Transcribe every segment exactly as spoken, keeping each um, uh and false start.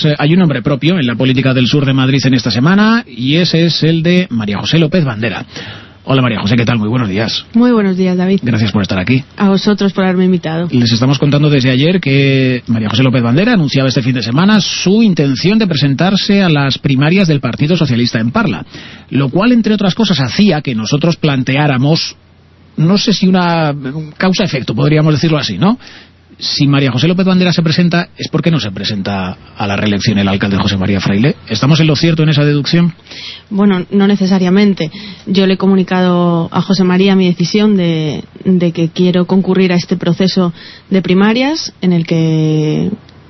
Eh, hay un nombre propio en la política del sur de Madrid en esta semana, y ese es el de María José López Bandera. Hola María José, ¿qué tal? Muy buenos días. Muy buenos días, David. Gracias por estar aquí. A vosotros por haberme invitado. Les estamos contando desde ayer que María José López Bandera anunciaba este fin de semana su intención de presentarse a las primarias del Partido Socialista en Parla, lo cual, entre otras cosas, hacía que nosotros planteáramos, no sé si una causa-efecto, podríamos decirlo así, ¿no? Si María José López Bandera se presenta, ¿es por qué no se presenta a la reelección el alcalde José María Fraile? ¿Estamos en lo cierto en esa deducción? Bueno, no necesariamente. Yo le he comunicado a José María mi decisión de, de que quiero concurrir a este proceso de primarias, en el que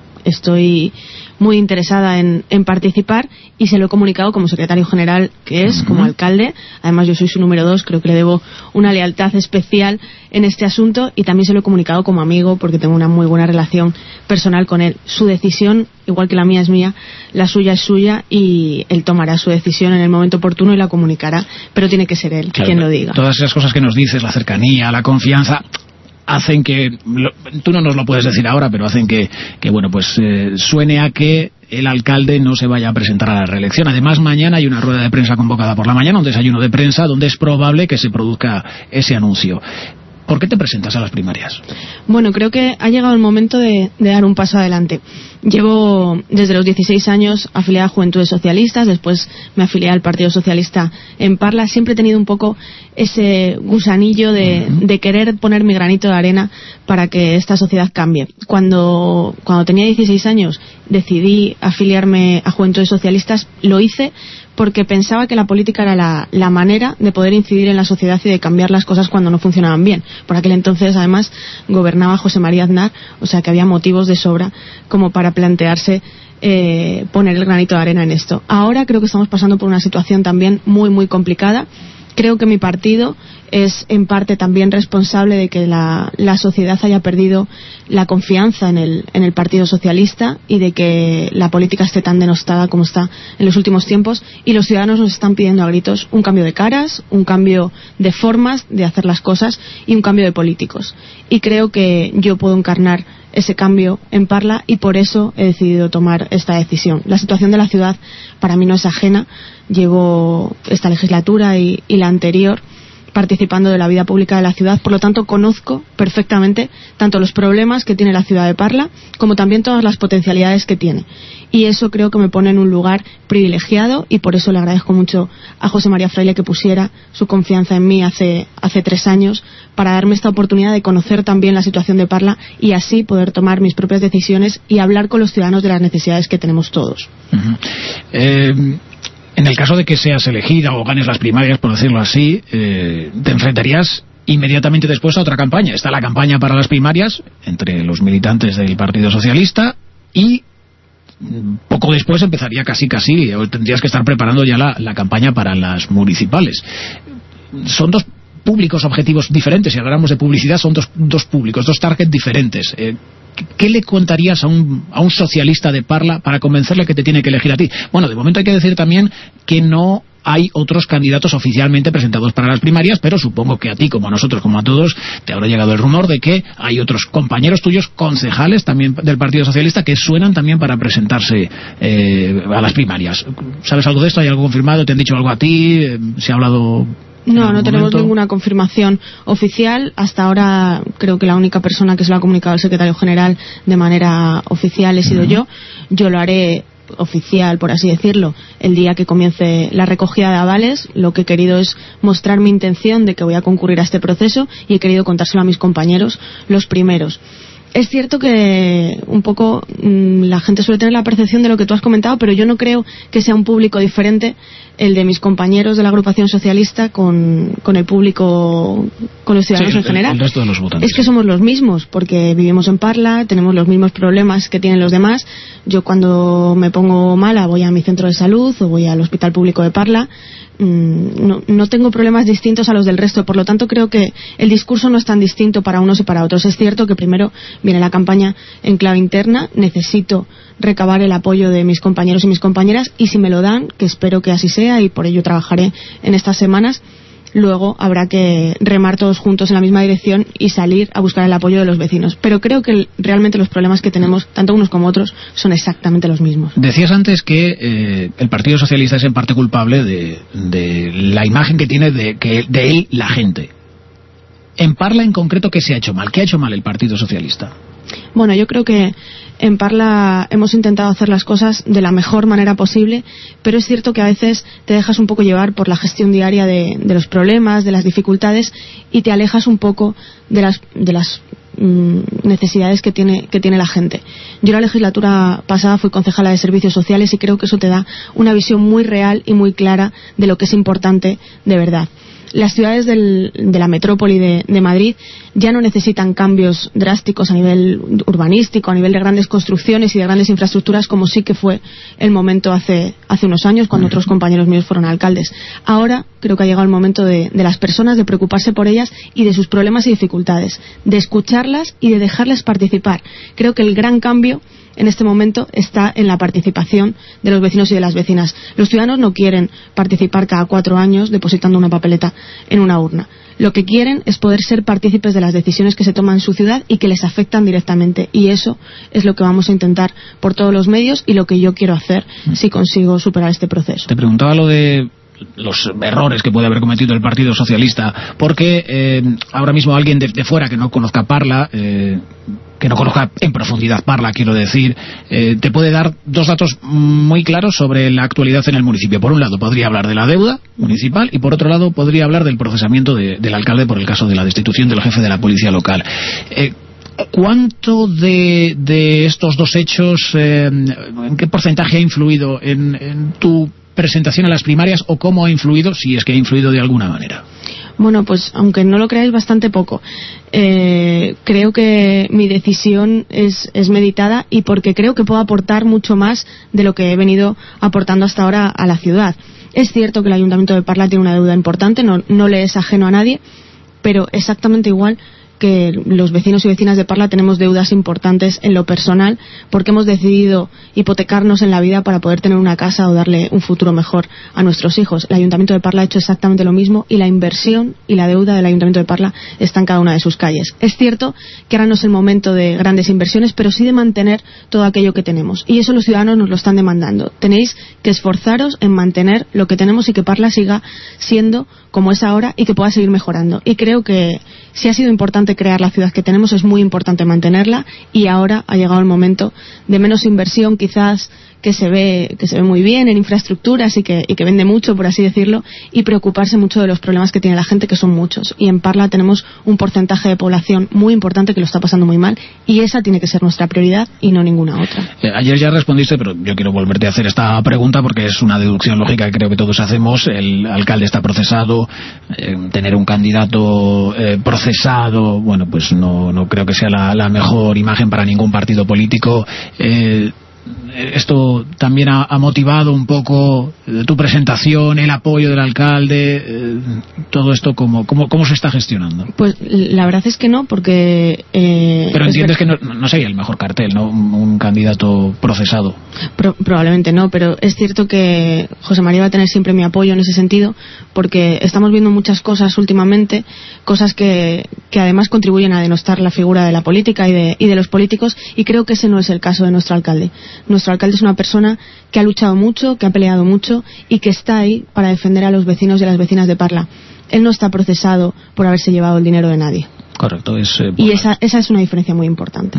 estoy muy interesada en, en participar, y se lo he comunicado como secretario general que es, uh-huh. como alcalde. Además, yo soy su número dos, creo que le debo una lealtad especial en este asunto, y también se lo he comunicado como amigo, porque tengo una muy buena relación personal con él. Su decisión, igual que la mía es mía, la suya es suya, y él tomará su decisión en el momento oportuno y la comunicará, pero tiene que ser él, claro, quien lo diga. Todas esas cosas que nos dices, la cercanía, la confianza, hacen que, lo, tú no nos lo puedes decir ahora, pero hacen que, que bueno, pues eh, suene a que el alcalde no se vaya a presentar a la reelección. Además, mañana hay una rueda de prensa convocada por la mañana, un desayuno de prensa, donde es probable que se produzca ese anuncio. ¿Por qué te presentas a las primarias? Bueno, creo que ha llegado el momento de, de dar un paso adelante. Llevo desde los dieciséis años afiliada a Juventudes Socialistas, después me afilié al Partido Socialista en Parla. Siempre he tenido un poco ese gusanillo de, uh-huh. de querer poner mi granito de arena para que esta sociedad cambie. Cuando, cuando tenía dieciséis años decidí afiliarme a Juventudes Socialistas, lo hice porque pensaba que la política era la, la manera de poder incidir en la sociedad y de cambiar las cosas cuando no funcionaban bien. Por aquel entonces, además, gobernaba José María Aznar, o sea que había motivos de sobra como para plantearse eh, poner el granito de arena en esto. Ahora creo que estamos pasando por una situación también muy, muy complicada. Creo que mi partido es en parte también responsable de que la, la sociedad haya perdido la confianza en el, en el Partido Socialista, y de que la política esté tan denostada como está en los últimos tiempos, y los ciudadanos nos están pidiendo a gritos un cambio de caras, un cambio de formas de hacer las cosas y un cambio de políticos. Y creo que yo puedo encarnar ese cambio en Parla, y por eso he decidido tomar esta decisión. La situación de la ciudad para mí no es ajena. Llevo esta legislatura y, y la anterior participando de la vida pública de la ciudad, por lo tanto conozco perfectamente tanto los problemas que tiene la ciudad de Parla como también todas las potencialidades que tiene, y eso creo que me pone en un lugar privilegiado, y por eso le agradezco mucho a José María Fraile que pusiera su confianza en mí hace, hace tres años para darme esta oportunidad de conocer también la situación de Parla, y así poder tomar mis propias decisiones y hablar con los ciudadanos de las necesidades que tenemos todos. Uh-huh. eh... En el caso de que seas elegida o ganes las primarias, por decirlo así, eh, te enfrentarías inmediatamente después a otra campaña. Está la campaña para las primarias entre los militantes del Partido Socialista, y poco después empezaría casi casi, o tendrías que estar preparando ya la, la campaña para las municipales. Son dos públicos objetivos diferentes. Si hablamos de publicidad, son dos, dos públicos, dos targets diferentes. Eh, ¿Qué le contarías a un, a un socialista de Parla para convencerle que te tiene que elegir a ti? Bueno, de momento hay que decir también que no hay otros candidatos oficialmente presentados para las primarias, pero supongo que a ti, como a nosotros, como a todos, te habrá llegado el rumor de que hay otros compañeros tuyos, concejales también del Partido Socialista, que suenan también para presentarse eh, a las primarias. ¿Sabes algo de esto? ¿Hay algo confirmado? ¿Te han dicho algo a ti? ¿Se ha hablado...? No, no tenemos ninguna confirmación oficial. Hasta ahora creo que la única persona que se lo ha comunicado al secretario general de manera oficial he sido uh-huh. yo. Yo lo haré oficial, por así decirlo, el día que comience la recogida de avales. Lo que he querido es mostrar mi intención de que voy a concurrir a este proceso, y he querido contárselo a mis compañeros los primeros. Es cierto que un poco mmm, la gente suele tener la percepción de lo que tú has comentado, pero yo no creo que sea un público diferente el de mis compañeros de la agrupación socialista con, con el público, con los ciudadanos sí, en general. El, el resto de los votantes. Es que somos los mismos, porque vivimos en Parla, tenemos los mismos problemas que tienen los demás. Yo cuando me pongo mala voy a mi centro de salud o voy al hospital público de Parla. No, no tengo problemas distintos a los del resto, por lo tanto creo que el discurso no es tan distinto para unos y para otros. Es cierto que primero viene la campaña en clave interna, necesito recabar el apoyo de mis compañeros y mis compañeras, y si me lo dan, que espero que así sea y por ello trabajaré en estas semanas, luego habrá que remar todos juntos en la misma dirección y salir a buscar el apoyo de los vecinos. Pero creo que realmente los problemas que tenemos, tanto unos como otros, son exactamente los mismos. Decías antes que eh, el Partido Socialista es en parte culpable de, de la imagen que tiene de, que, de él la gente. En Parla en concreto, ¿qué se ha hecho mal? ¿Qué ha hecho mal el Partido Socialista? Bueno, yo creo que en Parla hemos intentado hacer las cosas de la mejor manera posible, pero es cierto que a veces te dejas un poco llevar por la gestión diaria de, de los problemas, de las dificultades, y te alejas un poco de las, de las mmm, necesidades que tiene, que tiene la gente. Yo la legislatura pasada fui concejala de Servicios Sociales y creo que eso te da una visión muy real y muy clara de lo que es importante de verdad. Las ciudades del, de la metrópoli de, de Madrid ya no necesitan cambios drásticos a nivel urbanístico, a nivel de grandes construcciones y de grandes infraestructuras, como sí que fue el momento hace, hace unos años, cuando otros compañeros míos fueron alcaldes. Ahora creo que ha llegado el momento de, de las personas, de preocuparse por ellas y de sus problemas y dificultades, de escucharlas y de dejarlas participar. Creo que el gran cambio en este momento está en la participación de los vecinos y de las vecinas. Los ciudadanos no quieren participar cada cuatro años depositando una papeleta en una urna. Lo que quieren es poder ser partícipes de las decisiones que se toman en su ciudad y que les afectan directamente. Y eso es lo que vamos a intentar por todos los medios y lo que yo quiero hacer si consigo superar este proceso. Te preguntaba lo de los errores que puede haber cometido el Partido Socialista, porque eh, ahora mismo alguien de, de fuera que no conozca Parla, eh, que no conozca en profundidad Parla, quiero decir, eh, te puede dar dos datos muy claros sobre la actualidad en el municipio. Por un lado podría hablar de la deuda municipal y por otro lado podría hablar del procesamiento de, del alcalde por el caso de la destitución del jefe de la policía local. Eh, ¿Cuánto de, de estos dos hechos, eh, en qué porcentaje ha influido en, en tu presentación a las primarias o cómo ha influido, si es que ha influido de alguna manera? Bueno, pues aunque no lo creáis, bastante poco. Eh, creo que mi decisión es, es meditada y porque creo que puedo aportar mucho más de lo que he venido aportando hasta ahora a la ciudad. Es cierto que el Ayuntamiento de Parla tiene una deuda importante, no, no le es ajeno a nadie, pero exactamente igual que los vecinos y vecinas de Parla tenemos deudas importantes en lo personal porque hemos decidido hipotecarnos en la vida para poder tener una casa o darle un futuro mejor a nuestros hijos. El Ayuntamiento de Parla ha hecho exactamente lo mismo y la inversión y la deuda del Ayuntamiento de Parla está en cada una de sus calles. Es cierto que ahora no es el momento de grandes inversiones, pero sí de mantener todo aquello que tenemos y eso los ciudadanos nos lo están demandando. Tenéis que esforzaros en mantener lo que tenemos y que Parla siga siendo como es ahora y que pueda seguir mejorando. Y creo que si ha sido importante crear la ciudad que tenemos, es muy importante mantenerla y ahora ha llegado el momento de menos inversión, quizás que se ve que se ve muy bien en infraestructuras y que, y que vende mucho, por así decirlo, y preocuparse mucho de los problemas que tiene la gente, que son muchos. Y en Parla tenemos un porcentaje de población muy importante que lo está pasando muy mal y esa tiene que ser nuestra prioridad y no ninguna otra. Eh, ayer ya respondiste, pero yo quiero volverte a hacer esta pregunta porque es una deducción lógica que creo que todos hacemos. El alcalde está procesado, eh, tener un candidato eh, procesado, bueno, pues no, no creo que sea la, la mejor imagen para ningún partido político. Eh, Esto también ha, ha motivado un poco eh, tu presentación, el apoyo del alcalde, eh, todo esto, ¿cómo, cómo, ¿cómo se está gestionando? Pues la verdad es que no, porque... Eh, Pero entiendes que no, no sería el mejor cartel, ¿no? Un, un candidato procesado. Pro, probablemente no, pero es cierto que José María va a tener siempre mi apoyo en ese sentido, porque estamos viendo muchas cosas últimamente, cosas que, que además contribuyen a denostar la figura de la política y de, y de los políticos, y creo que ese no es el caso de nuestro alcalde. Nuestro alcalde es una persona que ha luchado mucho, que ha peleado mucho y que está ahí para defender a los vecinos y a las vecinas de Parla. Él no está procesado por haberse llevado el dinero de nadie. Correcto. Es, eh, y esa, esa es una diferencia muy importante.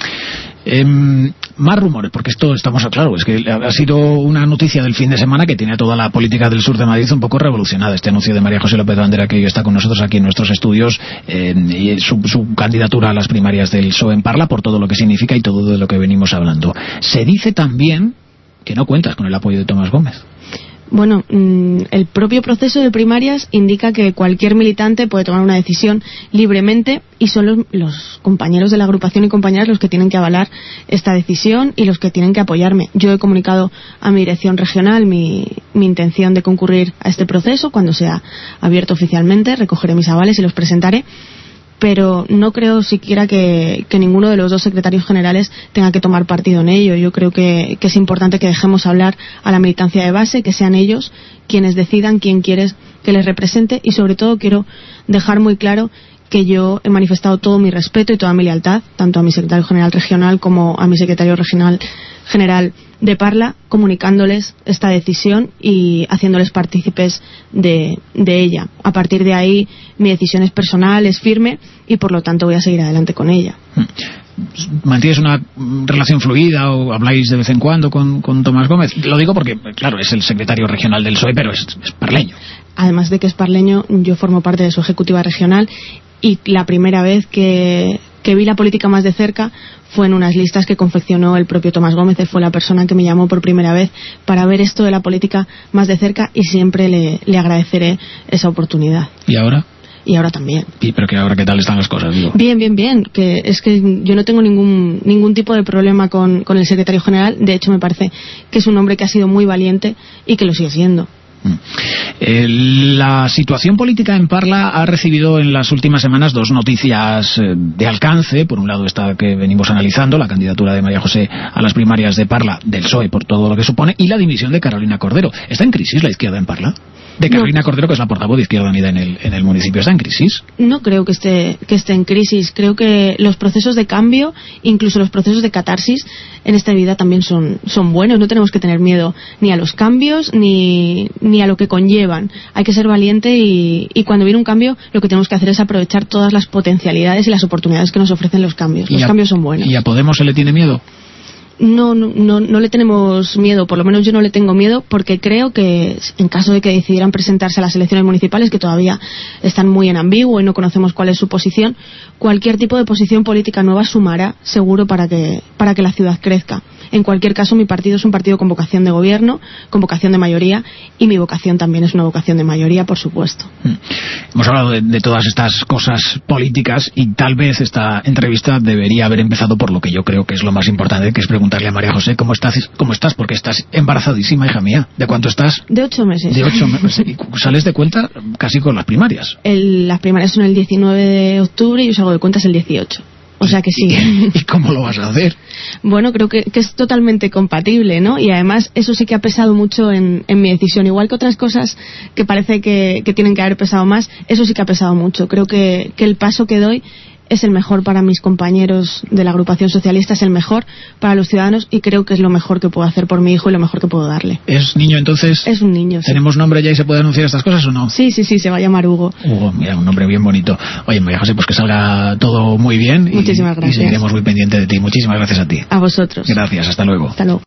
Eh, más rumores, porque esto estamos a claro, es que ha sido una noticia del fin de semana que tiene a toda la política del sur de Madrid un poco revolucionada. Este anuncio de María José López Bandera, que hoy está con nosotros aquí en nuestros estudios, eh, y su, su candidatura a las primarias del P S O E en Parla, por todo lo que significa y todo de lo que venimos hablando. Se dice también que no cuentas con el apoyo de Tomás Gómez. Bueno, el propio proceso de primarias indica que cualquier militante puede tomar una decisión libremente y son los, los compañeros de la agrupación y compañeras los que tienen que avalar esta decisión y los que tienen que apoyarme. Yo he comunicado a mi dirección regional mi, mi intención de concurrir a este proceso. Cuando sea abierto oficialmente recogeré mis avales y los presentaré. pero no creo siquiera que, que ninguno de los dos secretarios generales tenga que tomar partido en ello. Yo creo que, que es importante que dejemos hablar a la militancia de base, que sean ellos quienes decidan quién quiere que les represente, y sobre todo quiero dejar muy claro que yo he manifestado todo mi respeto y toda mi lealtad, tanto a mi secretario general regional como a mi secretario regional general de Parla, comunicándoles esta decisión y haciéndoles partícipes de, de ella. A partir de ahí, mi decisión es personal, es firme, y por lo tanto voy a seguir adelante con ella. ¿Mantienes una relación fluida o habláis de vez en cuando con, con Tomás Gómez? Lo digo porque, claro, es el secretario regional del P S O E, pero es, es parleño. Además de que es parleño, yo formo parte de su ejecutiva regional, y la primera vez que, que vi la política más de cerca fue en unas listas que confeccionó el propio Tomás Gómez. Él fue la persona que me llamó por primera vez para ver esto de la política más de cerca, y siempre le, le agradeceré esa oportunidad. ¿Y ahora? Y ahora también. ¿Y pero que ahora qué tal están las cosas? Digo. Bien, bien, bien. Que es que yo no tengo ningún ningún tipo de problema con, con el secretario general. De hecho, me parece que es un hombre que ha sido muy valiente y que lo sigue siendo. Eh, la situación política en Parla ha recibido en las últimas semanas dos noticias eh, de alcance. Por un lado, esta que venimos analizando, la candidatura de María José a las primarias de Parla del P S O E por todo lo que supone, y la dimisión de Carolina Cordero. ¿Está en crisis la izquierda en Parla? De Carolina no. Cordero, que es la portavoz de Izquierda Unida en el, en el municipio. ¿Está en crisis? No creo que esté, que esté en crisis. Creo que los procesos de cambio, incluso los procesos de catarsis, en esta vida también son, son buenos. No tenemos que tener miedo ni a los cambios ni, ni a lo que conllevan. Hay que ser valiente, y, y cuando viene un cambio, lo que tenemos que hacer es aprovechar todas las potencialidades y las oportunidades que nos ofrecen los cambios. Los a, cambios son buenos. ¿Y a Podemos se le tiene miedo? No, no, no, no le tenemos miedo, por lo menos yo no le tengo miedo, porque creo que en caso de que decidieran presentarse a las elecciones municipales, que todavía están muy en ambiguo y no conocemos cuál es su posición, cualquier tipo de posición política nueva sumará seguro para que, para que la ciudad crezca. En cualquier caso, mi partido es un partido con vocación de gobierno, con vocación de mayoría, y mi vocación también es una vocación de mayoría, por supuesto. Hmm. Hemos hablado de, de todas estas cosas políticas, y tal vez esta entrevista debería haber empezado por lo que yo creo que es lo más importante, que es preguntarle a María José cómo estás, cómo estás, porque estás embarazadísima, hija mía. ¿De cuánto estás? De ocho meses. De ocho meses. Y sales de cuenta casi con las primarias. El, las primarias son el diecinueve de octubre y yo salgo de cuentas el dieciocho. O sea que sí. ¿Y cómo lo vas a hacer? Bueno, creo que, que es totalmente compatible, ¿no? Y además eso sí que ha pesado mucho en, en mi decisión. Igual que otras cosas que parece que, que tienen que haber pesado más, eso sí que ha pesado mucho. Creo que, que el paso que doy es el mejor para mis compañeros de la agrupación socialista, es el mejor para los ciudadanos, y creo que es lo mejor que puedo hacer por mi hijo y lo mejor que puedo darle. ¿Es niño entonces? Es un niño, sí. ¿Tenemos nombre ya y se puede anunciar estas cosas o no? Sí, sí, sí, se va a llamar Hugo. Hugo, mira, un nombre bien bonito. Oye, María José, pues que salga todo muy bien. Muchísimas y, gracias. Y seguiremos muy pendientes de ti. Muchísimas gracias a ti. A vosotros. Gracias, hasta luego. Hasta luego.